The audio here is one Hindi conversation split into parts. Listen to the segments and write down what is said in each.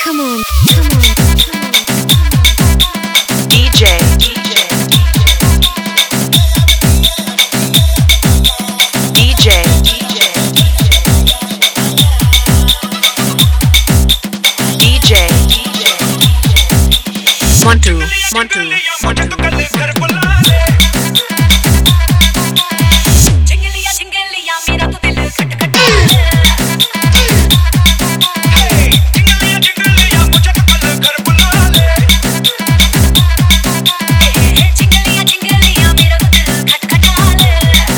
Come on, come on, come on. DJ. One two. झिंगलिया झिंगलिया मेरा तो दिल खटखटा झिंगलिया झिंगलिया मुझे तो कल घर बुला ले झिंगलिया झिंगलिया मेरा तो दिल खटखटा ले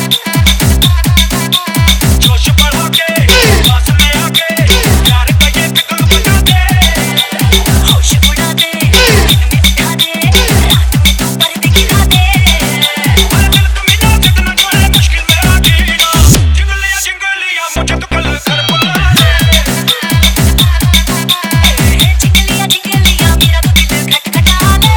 जोश बढ़ा के पास में आके प्यार का ये पिघल बजा दे होश उड़ा दे मिटा दे रात में तू पर्दे गिरा दे हर दिल तुम ना जितना जोड़े मुश्किल में आके ना झिंगलिया झिंगलिया मुझे तो कल घर बुला ले झिंगलिया झिंगलिया मेरा तो दिल खटखटा ले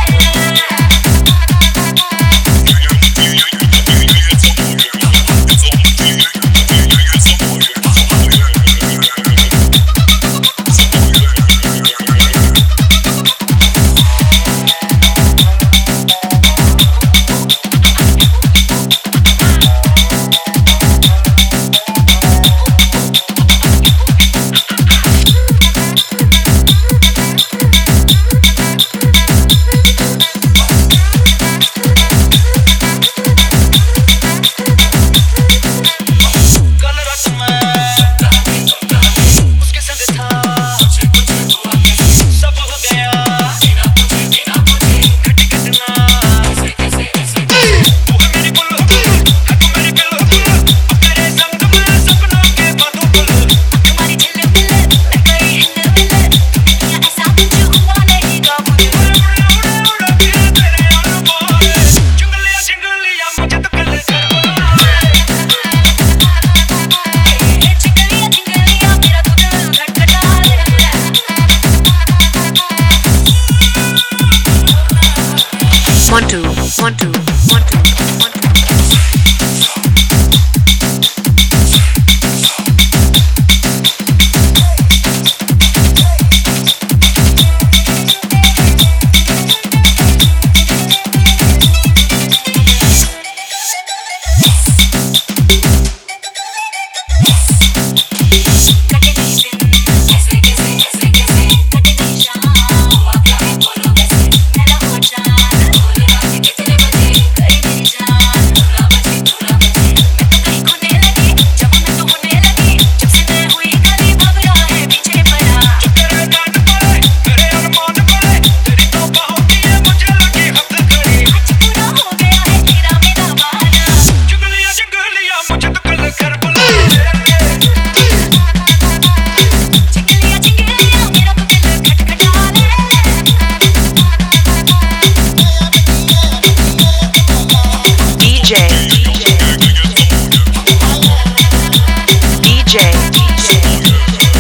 One two.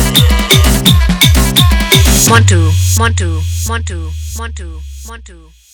One two.